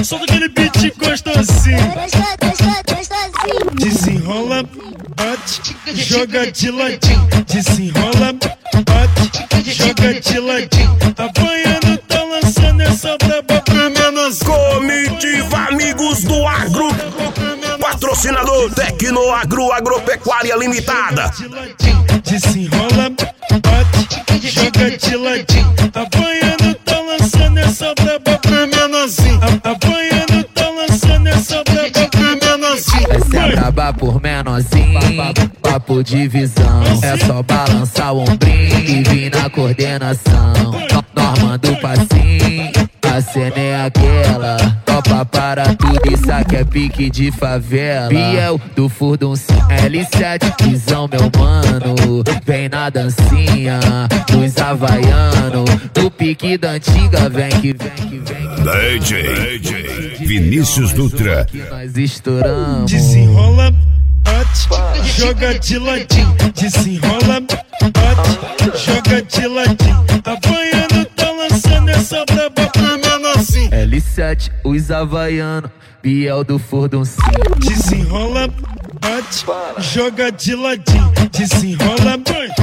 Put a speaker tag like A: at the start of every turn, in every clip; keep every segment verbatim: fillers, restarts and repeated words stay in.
A: solta aquele beat gostosinho. Desenrola, bate, joga de ladinho. Desenrola, bate, joga de ladinho. Havaiano tá lançando essa braba pra menos.
B: Comitiva Amigos do Agro, patrocinador Tecnoagro Agropecuária Limitada.
A: Desenrola, bate, joga de ladinho. Havaiano tá lançando essa braba pra menorzinho. Havaiano tá lançando essa braba pra menorzinho.
C: Essa é braba por menorzinho, papo de visão. É só balançar o ombrinho e vir na coordenação. Norma do passinho, a cena é aquela. Topa para tudo, isso aqui é pique de favela. Biel do Furduncinho, L sete, visão meu mano. Vem na dancinha, dos havaianos. Do pique da antiga, vem que vem que vem que
B: D J, D J Vinícius Dutra.
C: nós estouramos.
A: Desenrola, bate, joga de ladinho. Desenrola, bate, joga de ladinho. Havaiano tá lançando essa braba pra menorzinho.
C: L sete, os havaianos, Biel do Furduncinho.
A: Desenrola, bate, joga de ladinho. Desenrola,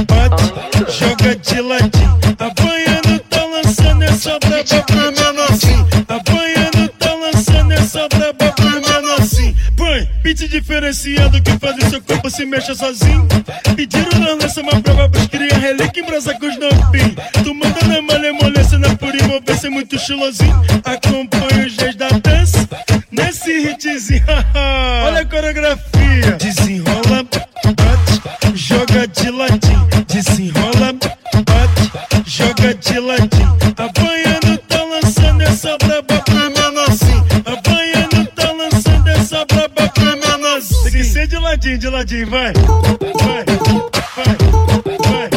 A: bate, joga de ladinho. Havaiano tá lançando essa braba pra menorzinho. Havaiano tá lançando essa braba pra menorzinho. Põe, beat diferenciado que faz o seu corpo se mexa sozinho. Pediram na lança uma braba pras cria relíquia em brasa com os novinhos. Tu manda na malemolência, na pura envolvência, muito estilosinho. Acompanha os dias da dança nesse hitzinho. Olha a coreografia. Desenrola, bate, joga de ladinho. Desenrola, bate, joga de ladinho. Havaiano tá lançando essa braba pra menorzinho. Havaiano tá lançando essa braba pra menorzinho. Tem que ser de ladinho, de ladinho, vai. Vai, vai, vai,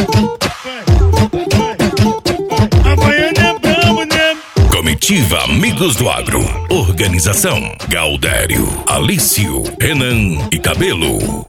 A: vai, vai. Havaiano é brabo, né?
B: Comitiva Amigos do Agro. Organização Galdério, Alício, Renan e Cabelo.